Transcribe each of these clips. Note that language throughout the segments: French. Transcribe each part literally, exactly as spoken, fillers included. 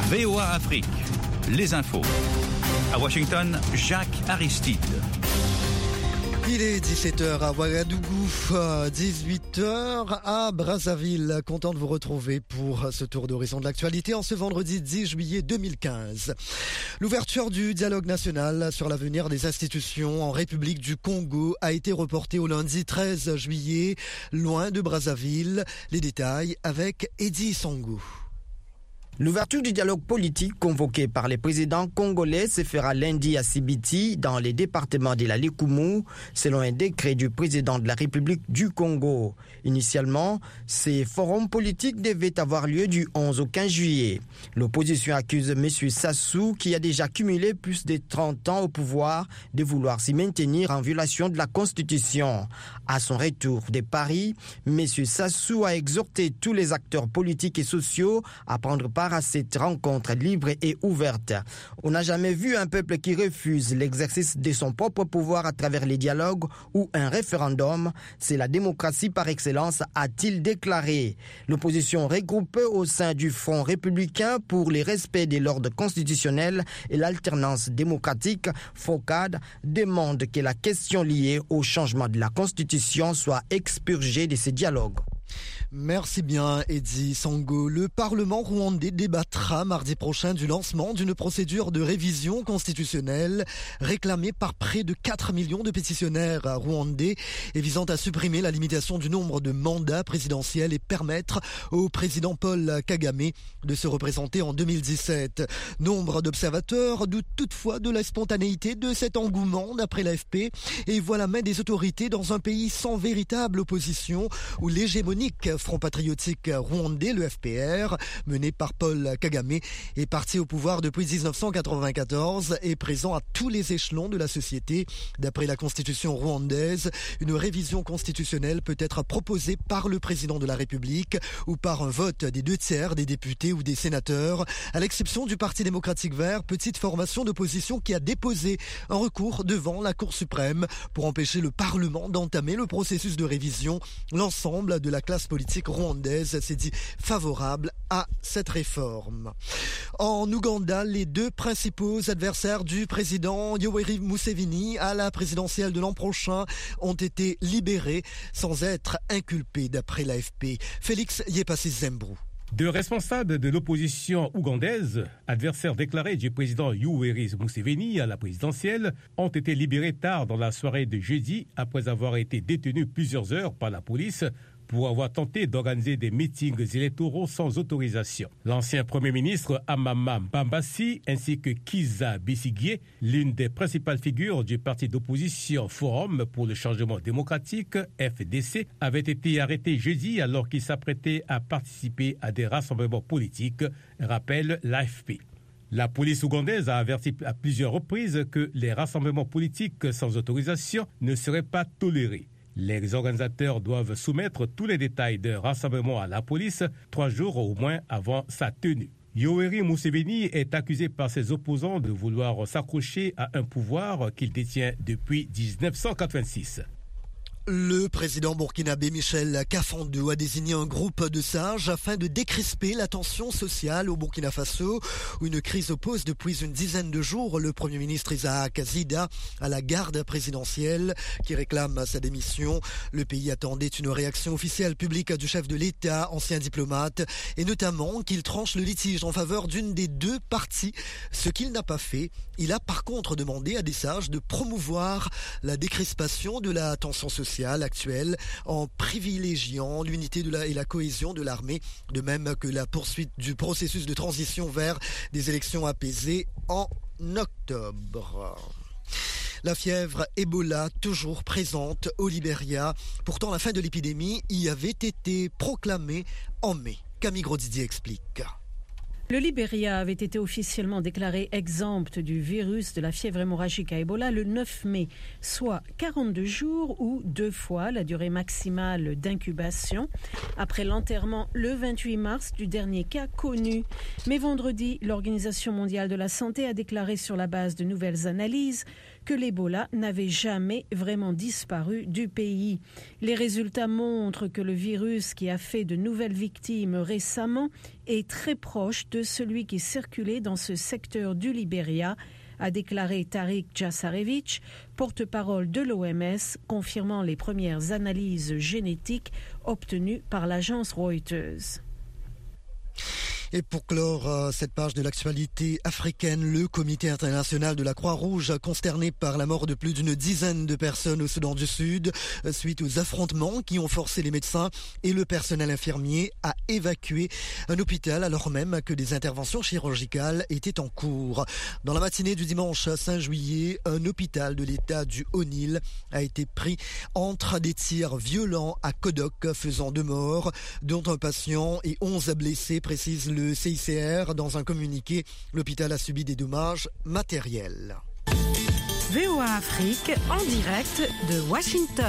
V O A Afrique, les infos. À Washington, Jacques Aristide. Il est dix-sept heures à Ouagadougou, dix-huit heures à Brazzaville. Content de vous retrouver pour ce tour d'horizon de l'actualité en ce vendredi dix juillet deux mille quinze. L'ouverture du dialogue national sur l'avenir des institutions en République du Congo a été reportée au lundi treize juillet, loin de Brazzaville. Les détails avec Eddie Songou. L'ouverture du dialogue politique convoqué par les présidents congolais se fera lundi à Sibiti, dans les départements de la Likoumou, selon un décret du président de la République du Congo. Initialement, ces forums politiques devaient avoir lieu du onze au quinze juillet. L'opposition accuse M. Sassou, qui a déjà cumulé plus de trente ans au pouvoir, de vouloir s'y maintenir en violation de la Constitution. À son retour de Paris, M. Sassou a exhorté tous les acteurs politiques et sociaux à prendre part à cette rencontre libre et ouverte. On n'a jamais vu un peuple qui refuse l'exercice de son propre pouvoir à travers les dialogues ou un référendum. C'est la démocratie par excellence, a-t-il déclaré. L'opposition regroupée au sein du Front républicain pour le respect de l'ordre constitutionnel et l'alternance démocratique, FOCAD, demande que la question liée au changement de la Constitution soit expurgée de ces dialogues. Merci bien, Eddie Sango. Le Parlement rwandais débattra mardi prochain du lancement d'une procédure de révision constitutionnelle réclamée par près de quatre millions de pétitionnaires rwandais et visant à supprimer la limitation du nombre de mandats présidentiels et permettre au président Paul Kagame de se représenter en deux mille dix-sept. Nombre d'observateurs doutent toutefois de la spontanéité de cet engouement d'après l'A F P et voient la main des autorités dans un pays sans véritable opposition où l'hégémonie Front patriotique rwandais, le F P R, mené par Paul Kagame, est parti au pouvoir depuis dix-neuf cent quatre-vingt-quatorze et présent à tous les échelons de la société. D'après la constitution rwandaise, une révision constitutionnelle peut être proposée par le président de la République ou par un vote des deux tiers des députés ou des sénateurs, à l'exception du Parti démocratique vert, petite formation d'opposition qui a déposé un recours devant la Cour suprême pour empêcher le Parlement d'entamer le processus de révision. L'ensemble de la classe politique rwandaise s'est dit favorable à cette réforme. En Ouganda, les deux principaux adversaires du président Yoweri Museveni à la présidentielle de l'an prochain ont été libérés sans être inculpés d'après l'A F P. Félix Yepassi Zembrou. Deux responsables de l'opposition ougandaise, adversaires déclarés du président Yoweri Museveni à la présidentielle, ont été libérés tard dans la soirée de jeudi après avoir été détenus plusieurs heures par la police pour avoir tenté d'organiser des meetings électoraux sans autorisation. L'ancien Premier ministre Amama Mbambasi ainsi que Kiza Besigye, l'une des principales figures du parti d'opposition Forum pour le changement démocratique, F D C, avaient été arrêtés jeudi alors qu'ils s'apprêtaient à participer à des rassemblements politiques, rappelle l'A F P. La police ougandaise a averti à plusieurs reprises que les rassemblements politiques sans autorisation ne seraient pas tolérés. Les organisateurs doivent soumettre tous les détails d'un rassemblement à la police trois jours au moins avant sa tenue. Yoweri Museveni est accusé par ses opposants de vouloir s'accrocher à un pouvoir qu'il détient depuis dix-neuf cent quatre-vingt-six. Le président burkinabé Michel Kafando a désigné un groupe de sages afin de décrisper la tension sociale au Burkina Faso, où une crise oppose depuis une dizaine de jours le Premier ministre Isaac Zida à la garde présidentielle qui réclame sa démission. Le pays attendait une réaction officielle publique du chef de l'État, ancien diplomate, et notamment qu'il tranche le litige en faveur d'une des deux parties, ce qu'il n'a pas fait. Il a par contre demandé à des sages de promouvoir la décrispation de la tension sociale actuelle en privilégiant l'unité de la, et la cohésion de l'armée, de même que la poursuite du processus de transition vers des élections apaisées en octobre. La fièvre Ebola, toujours présente au Libéria. Pourtant, la fin de l'épidémie y avait été proclamée en mai. Camille Grosdidier explique. Le Libéria avait été officiellement déclaré exempt du virus de la fièvre hémorragique à Ebola le neuf mai, soit quarante-deux jours ou deux fois la durée maximale d'incubation, après l'enterrement le vingt-huit mars du dernier cas connu. Mais vendredi, l'Organisation mondiale de la santé a déclaré sur la base de nouvelles analyses que l'Ebola n'avait jamais vraiment disparu du pays. Les résultats montrent que le virus qui a fait de nouvelles victimes récemment est très proche de celui qui circulait dans ce secteur du Libéria, a déclaré Tariq Jasarevich, porte-parole de l'O M S, confirmant les premières analyses génétiques obtenues par l'agence Reuters. Et pour clore euh, cette page de l'actualité africaine, le Comité international de la Croix-Rouge, consterné par la mort de plus d'une dizaine de personnes au Soudan du Sud, euh, suite aux affrontements qui ont forcé les médecins et le personnel infirmier à évacuer un hôpital alors même que des interventions chirurgicales étaient en cours. Dans la matinée du dimanche cinq juillet, un hôpital de l'État du Haut-Nil a été pris entre des tirs violents à Kodok, faisant deux morts, dont un patient et onze blessés, précise le C I C R dans un communiqué. L'hôpital a subi des dommages matériels. V O A Afrique en direct de Washington.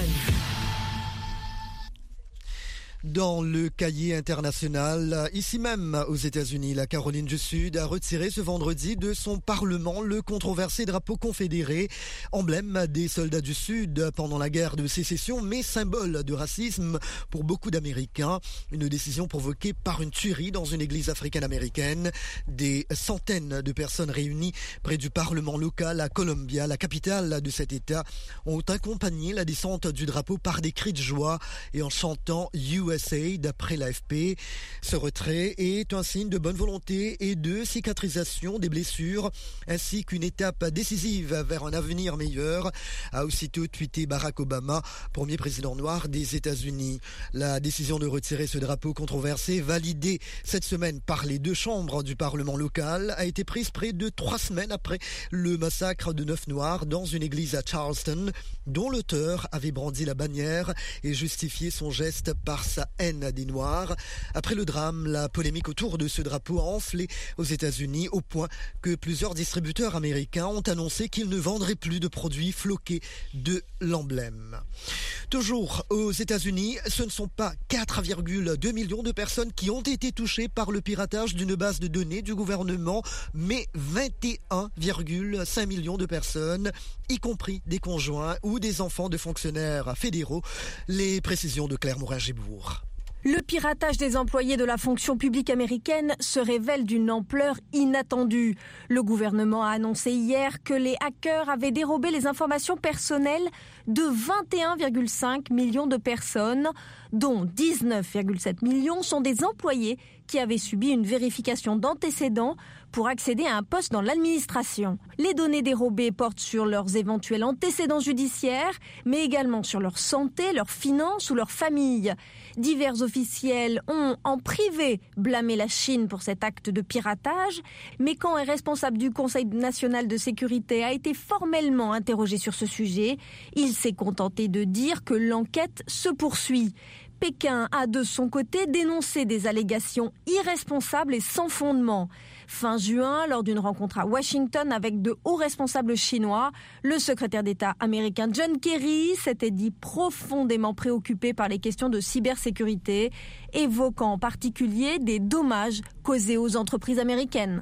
Dans le cahier international, ici même aux États-Unis, la Caroline du Sud a retiré ce vendredi de son Parlement le controversé drapeau confédéré, emblème des soldats du Sud pendant la guerre de sécession, mais symbole de racisme pour beaucoup d'Américains. Une décision provoquée par une tuerie dans une église africaine-américaine. Des centaines de personnes réunies près du Parlement local à Columbia, la capitale de cet État, ont accompagné la descente du drapeau par des cris de joie et en chantant U S A d'après l'A F P. Ce retrait est un signe de bonne volonté et de cicatrisation des blessures, ainsi qu'une étape décisive vers un avenir meilleur, a aussitôt tweeté Barack Obama, premier président noir des États-Unis. La décision de retirer ce drapeau controversé, validée cette semaine par les deux chambres du Parlement local, a été prise près de trois semaines après le massacre de neuf Noirs dans une église à Charleston, dont l'auteur avait brandi la bannière et justifié son geste par sa haine des Noirs. Après le drame, la polémique autour de ce drapeau a enflé aux États-Unis au point que plusieurs distributeurs américains ont annoncé qu'ils ne vendraient plus de produits floqués de l'emblème. Toujours aux États-Unis, ce ne sont pas quatre virgule deux millions de personnes qui ont été touchées par le piratage d'une base de données du gouvernement, mais vingt et un virgule cinq millions de personnes, y compris des conjoints ou des enfants de fonctionnaires fédéraux. Les précisions de Claire Morin-Gébourg. Le piratage des employés de la fonction publique américaine se révèle d'une ampleur inattendue. Le gouvernement a annoncé hier que les hackers avaient dérobé les informations personnelles de vingt et un virgule cinq millions de personnes, dont dix-neuf virgule sept millions sont des employés qui avaient subi une vérification d'antécédents pour accéder à un poste dans l'administration. Les données dérobées portent sur leurs éventuels antécédents judiciaires, mais également sur leur santé, leurs finances ou leur famille. Divers officiels ont, en privé, blâmé la Chine pour cet acte de piratage, mais quand un responsable du Conseil national de sécurité a été formellement interrogé sur ce sujet, il s'est contenté de dire que l'enquête se poursuit. Pékin a de son côté dénoncé des allégations irresponsables et sans fondement. Fin juin, lors d'une rencontre à Washington avec de hauts responsables chinois, le secrétaire d'État américain John Kerry s'était dit profondément préoccupé par les questions de cybersécurité, évoquant en particulier des dommages causés aux entreprises américaines.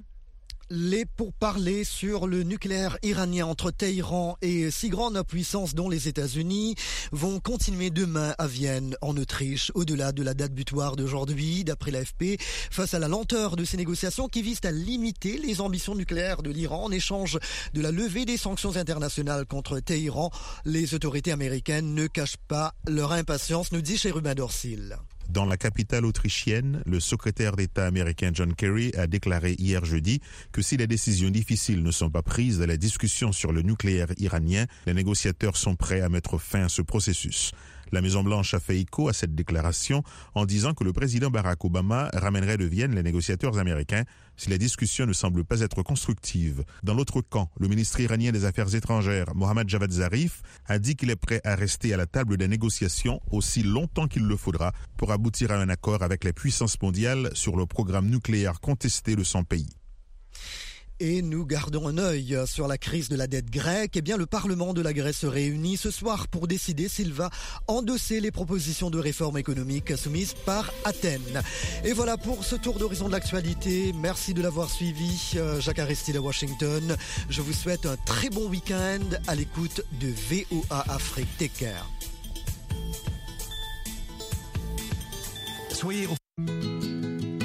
Les pourparlers sur le nucléaire iranien entre Téhéran et six grandes puissances dont les États-Unis vont continuer demain à Vienne, en Autriche, au-delà de la date butoir d'aujourd'hui, d'après l'A F P, face à la lenteur de ces négociations qui visent à limiter les ambitions nucléaires de l'Iran en échange de la levée des sanctions internationales contre Téhéran. Les autorités américaines ne cachent pas leur impatience, nous dit Chérubin Dorsil. Dans la capitale autrichienne, le secrétaire d'État américain John Kerry a déclaré hier jeudi que si les décisions difficiles ne sont pas prises dans les discussions sur le nucléaire iranien, les négociateurs sont prêts à mettre fin à ce processus. La Maison-Blanche a fait écho à cette déclaration en disant que le président Barack Obama ramènerait de Vienne les négociateurs américains si les discussions ne semblent pas être constructives. Dans l'autre camp, le ministre iranien des Affaires étrangères, Mohammad Javad Zarif, a dit qu'il est prêt à rester à la table des négociations aussi longtemps qu'il le faudra pour aboutir à un accord avec les puissances mondiales sur le programme nucléaire contesté de son pays. Et nous gardons un œil sur la crise de la dette grecque. Eh bien, le Parlement de la Grèce se réunit ce soir pour décider s'il va endosser les propositions de réforme économique soumises par Athènes. Et voilà pour ce tour d'horizon de l'actualité. Merci de l'avoir suivi. Jacques Aristide à Washington. Je vous souhaite un très bon week-end à l'écoute de V O A Afrique. Take care. Soyez au